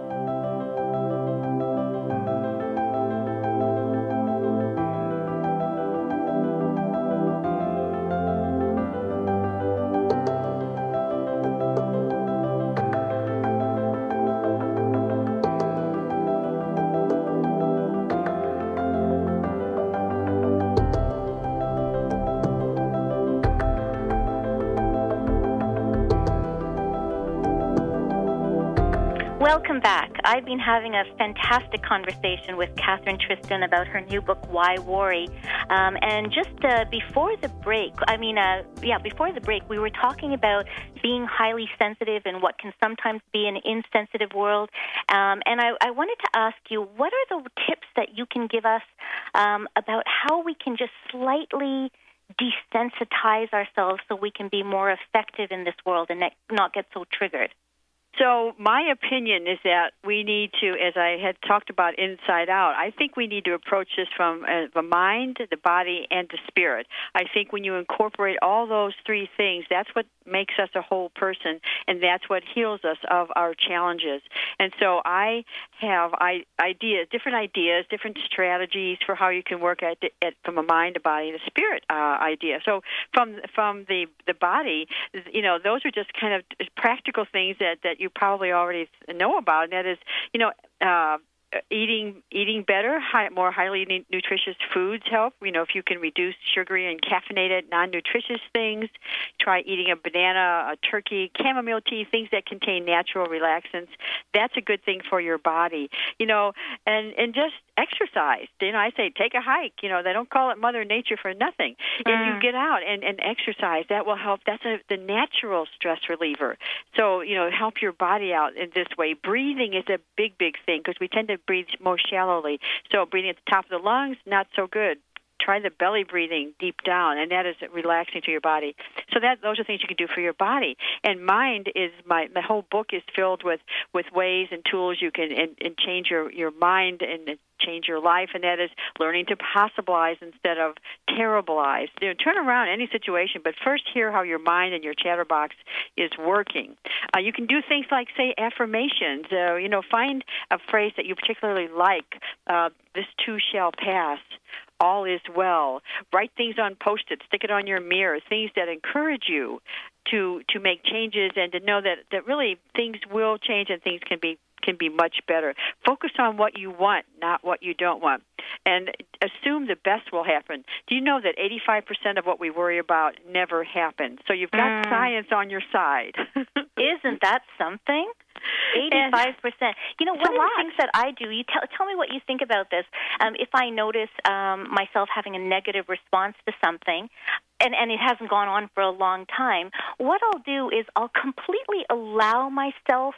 Welcome back. I've been having a fantastic conversation with Catherine Tristan about her new book, Why Worry? And just before the break, we were talking about being highly sensitive and what can sometimes be an insensitive world. And I wanted to ask you, what are the tips that you can give us about how we can just slightly desensitize ourselves so we can be more effective in this world and not get so triggered? So my opinion is that we need to, as I had talked about inside out, I think we need to approach this from the mind, the body, and the spirit. I think when you incorporate all those three things, that's what makes us a whole person, and that's what heals us of our challenges. And so I have different ideas, different strategies for how you can work at from a mind, a body, and a spirit idea. So from the body, those are just kind of practical things that you probably already know about, and that is, eating better, more highly nutritious foods help. If you can reduce sugary and caffeinated, non-nutritious things, try eating a banana, a turkey, chamomile tea, things that contain natural relaxants. That's a good thing for your body. And just exercise. I say take a hike. They don't call it Mother Nature for nothing. If you get out and exercise, that will help. That's the natural stress reliever. So, help your body out in this way. Breathing is a big, big thing because we tend to breathe more shallowly. So breathing at the top of the lungs, not so good. Try the belly breathing deep down, and that is relaxing to your body. So those are things you can do for your body. And mind is my whole book is filled with ways and tools you can and change your mind and change your life, and that is learning to possibilize instead of terribilize. Turn around any situation, but first hear how your mind and your chatterbox is working. You can do things like, say, affirmations. Find a phrase that you particularly like. This too shall pass. All is well. Write things on Post-it. Stick it on your mirror. Things that encourage you to make changes and to know that really things will change and things can be much better. Focus on what you want, not what you don't want. And assume the best will happen. Do you know that 85% of what we worry about never happens? So you've got science on your side. Isn't that something? 85%. One of the things that I do, you tell me what you think about this. If I notice myself having a negative response to something, and it hasn't gone on for a long time, what I'll do is I'll completely allow myself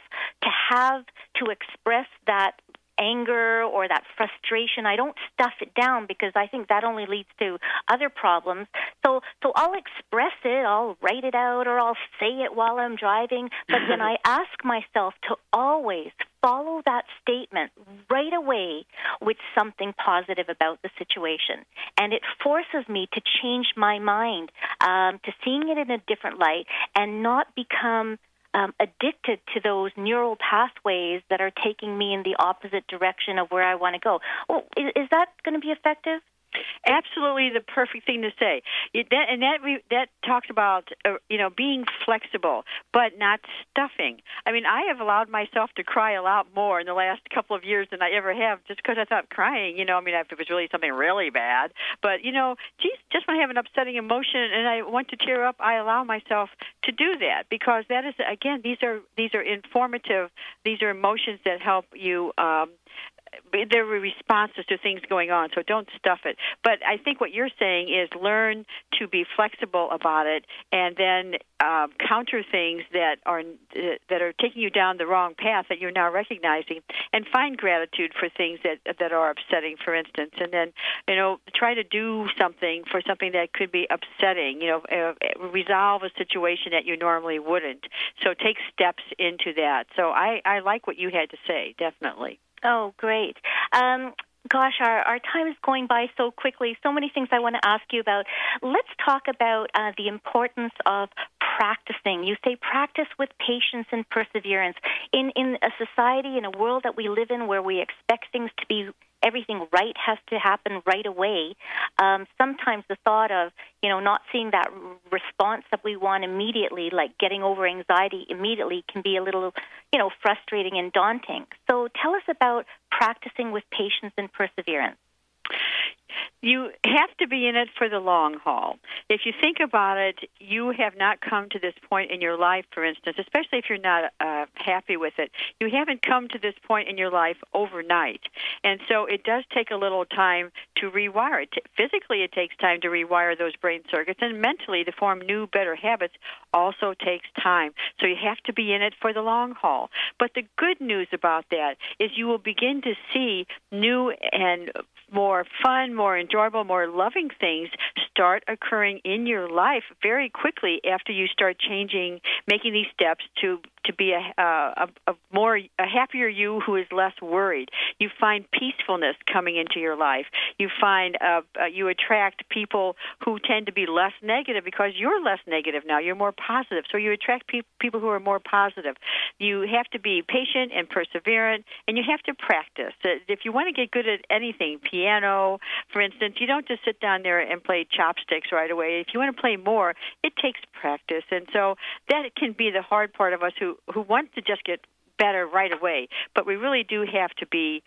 to express that anger or that frustration. I don't stuff it down because I think that only leads to other problems. So I'll express it, I'll write it out, or I'll say it while I'm driving, but then I ask myself to always follow that statement right away with something positive about the situation. And it forces me to change my mind, to seeing it in a different light and not become addicted to those neural pathways that are taking me in the opposite direction of where I want to go. Oh, is that going to be effective? Absolutely the perfect thing to say. That talks about being flexible, but not stuffing. I mean, I have allowed myself to cry a lot more in the last couple of years than I ever have, just because I thought crying, if it was really something really bad. But, just when I have an upsetting emotion and I want to tear up, I allow myself to do that because that is, again, these are informative. These are emotions that help you there were responses to things going on, so don't stuff it. But I think what you're saying is learn to be flexible about it, and then counter things that are taking you down the wrong path that you're now recognizing, and find gratitude for things that are upsetting, for instance, and then try to do something for something that could be upsetting. Resolve a situation that you normally wouldn't. So take steps into that. So I like what you had to say, definitely. Oh, great. Gosh, our time is going by so quickly. So many things I want to ask you about. Let's talk about the importance of practicing. You say practice with patience and perseverance. In a society, in a world that we live in where we expect things to be, everything right has to happen right away, sometimes the thought of, not seeing that response that we want immediately, like getting over anxiety immediately, can be a little, frustrating and daunting. So tell us about practicing with patience and perseverance. You have to be in it for the long haul. If you think about it, you have not come to this point in your life, for instance, especially if you're not happy with it. You haven't come to this point in your life overnight. And so it does take a little time to rewire it. Physically, it takes time to rewire those brain circuits, and mentally, to form new, better habits also takes time. So you have to be in it for the long haul. But the good news about that is you will begin to see new and more fun, more enjoyable, more loving things start occurring in your life very quickly after you start changing, making these steps to be a happier you who is less worried. You find peacefulness coming into your life. You find you attract people who tend to be less negative because you're less negative now. You're more positive. So you attract people who are more positive. You have to be patient and perseverant, and you have to practice. If you want to get good at anything, piano, for instance, you don't just sit down there and play chopsticks right away. If you want to play more, it takes practice. And so that can be the hard part of us who want to just get better right away. But we really do have to be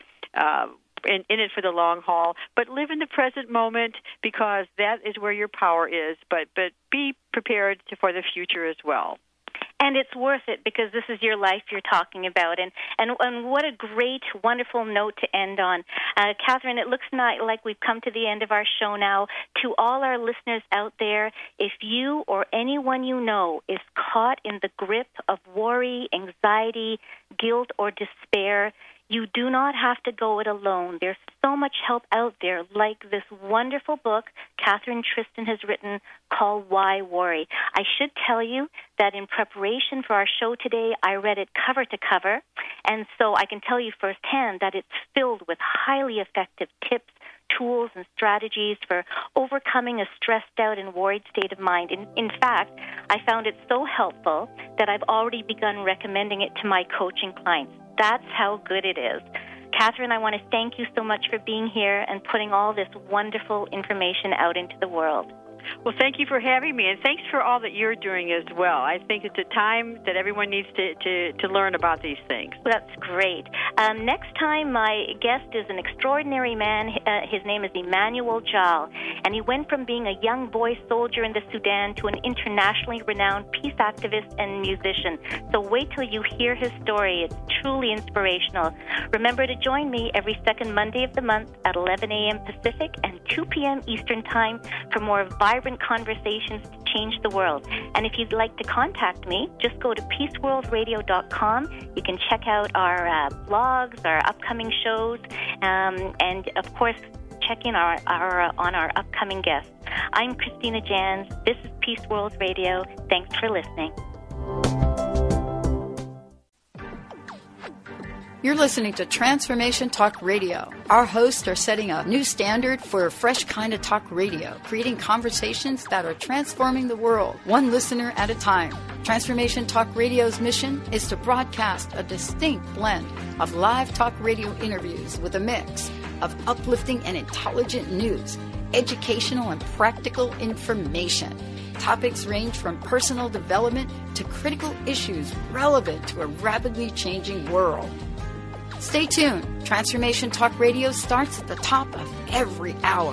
in it for the long haul. But live in the present moment, because that is where your power is. But be prepared for the future as well. And it's worth it, because this is your life you're talking about. And what a great, wonderful note to end on. Catherine, it looks like we've come to the end of our show now. To all our listeners out there, if you or anyone you know is caught in the grip of worry, anxiety, guilt, or despair, you do not have to go it alone. There's so much help out there, like this wonderful book Catherine Tristan has written called Why Worry. I should tell you that in preparation for our show today, I read it cover to cover, and so I can tell you firsthand that it's filled with highly effective tips, tools, and strategies for overcoming a stressed out and worried state of mind. In fact, I found it so helpful that I've already begun recommending it to my coaching clients. That's how good it is. Catherine, I want to thank you so much for being here and putting all this wonderful information out into the world. Well, thank you for having me, and thanks for all that you're doing as well. I think it's a time that everyone needs to learn about these things. That's great. Next time, my guest is an extraordinary man. His name is Emmanuel Jal, and he went from being a young boy soldier in the Sudan to an internationally renowned peace activist and musician. So wait till you hear his story. It's truly inspirational. Remember to join me every second Monday of the month at 11 a.m. Pacific and 2 p.m. Eastern Time for more vibrant conversations to change the world. And if you'd like to contact me, just go to peaceworldradio.com. You can check out our blogs, our upcoming shows, and of course, check in on our upcoming guests. I'm Christina Jans. This is Peace World Radio. Thanks for listening. You're listening to Transformation Talk Radio. Our hosts are setting a new standard for a fresh kind of talk radio, creating conversations that are transforming the world, one listener at a time. Transformation Talk Radio's mission is to broadcast a distinct blend of live talk radio interviews with a mix of uplifting and intelligent news, educational and practical information. Topics range from personal development to critical issues relevant to a rapidly changing world. Stay tuned. Transformation Talk Radio starts at the top of every hour.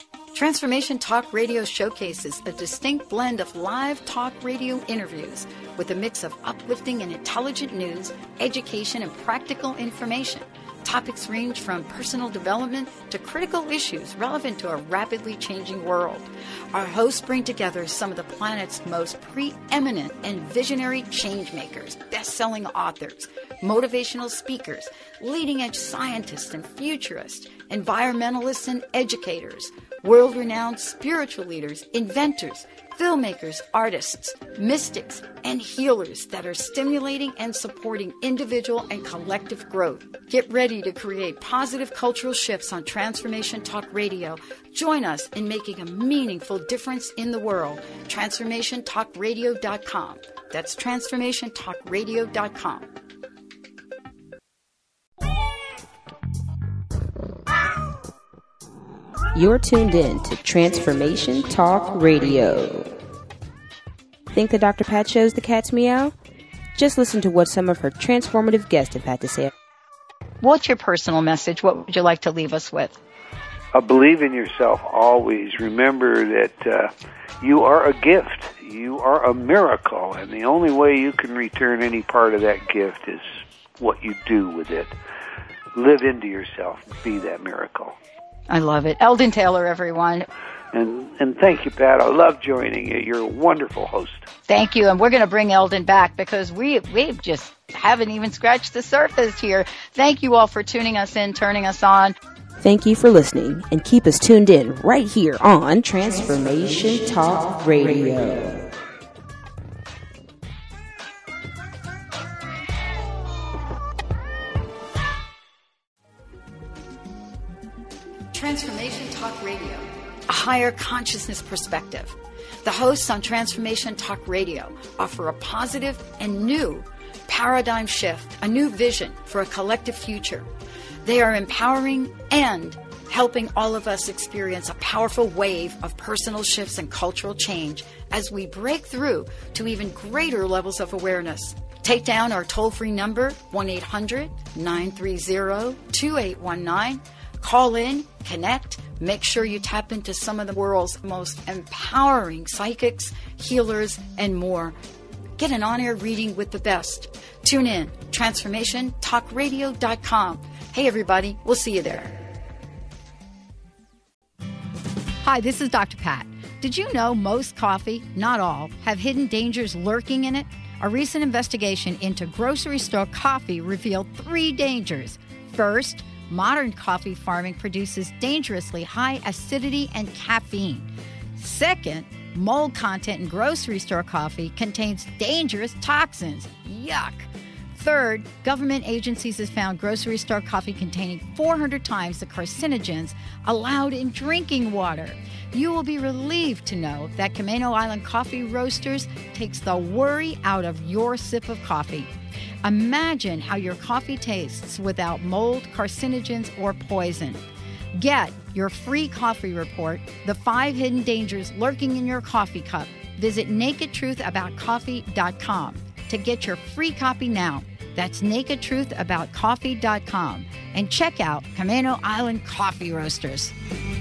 Transformation Talk Radio showcases a distinct blend of live talk radio interviews with a mix of uplifting and intelligent news, education, and practical information. Topics range from personal development to critical issues relevant to a rapidly changing world. Our hosts bring together some of the planet's most preeminent and visionary changemakers, best-selling authors, motivational speakers, leading-edge scientists and futurists, environmentalists and educators, world-renowned spiritual leaders, inventors, filmmakers, artists, mystics, and healers that are stimulating and supporting individual and collective growth. Get ready to create positive cultural shifts on Transformation Talk Radio. Join us in making a meaningful difference in the world. TransformationTalkRadio.com. That's TransformationTalkRadio.com. You're tuned in to Transformation Talk Radio. Think the Dr. Pat Show's the cat's meow? Just listen to what some of her transformative guests have had to say. What's your personal message? What would you like to leave us with? Believe in yourself always. Remember that you are a gift. You are a miracle. And the only way you can return any part of that gift is what you do with it. Live into yourself. Be that miracle. I love it. Eldon Taylor, everyone. And thank you, Pat. I love joining you. You're a wonderful host. Thank you. And we're going to bring Eldon back because we just haven't even scratched the surface here. Thank you all for tuning us in, turning us on. Thank you for listening, and keep us tuned in right here on Transformation Talk Radio. Transformation Talk Radio, a higher consciousness perspective. The hosts on Transformation Talk Radio offer a positive and new paradigm shift, a new vision for a collective future. They are empowering and helping all of us experience a powerful wave of personal shifts and cultural change as we break through to even greater levels of awareness. Take down our toll-free number, 1-800-930-2819. Call in, connect, make sure you tap into some of the world's most empowering psychics, healers, and more. Get an on-air reading with the best. Tune in, TransformationTalkRadio.com. Hey, everybody, we'll see you there. Hi, this is Dr. Pat. Did you know most coffee, not all, have hidden dangers lurking in it? A recent investigation into grocery store coffee revealed 3 dangers. First, modern coffee farming produces dangerously high acidity and caffeine. Second, mold content in grocery store coffee contains dangerous toxins. Yuck. Third, government agencies have found grocery store coffee containing 400 times the carcinogens allowed in drinking water. You will be relieved to know that Camano Island Coffee Roasters takes the worry out of your sip of coffee. Imagine how your coffee tastes without mold, carcinogens, or poison. Get your free coffee report, The 5 Hidden Dangers Lurking in Your Coffee Cup. Visit NakedTruthAboutCoffee.com to get your free copy now. That's NakedTruthAboutCoffee.com. And check out Camano Island Coffee Roasters.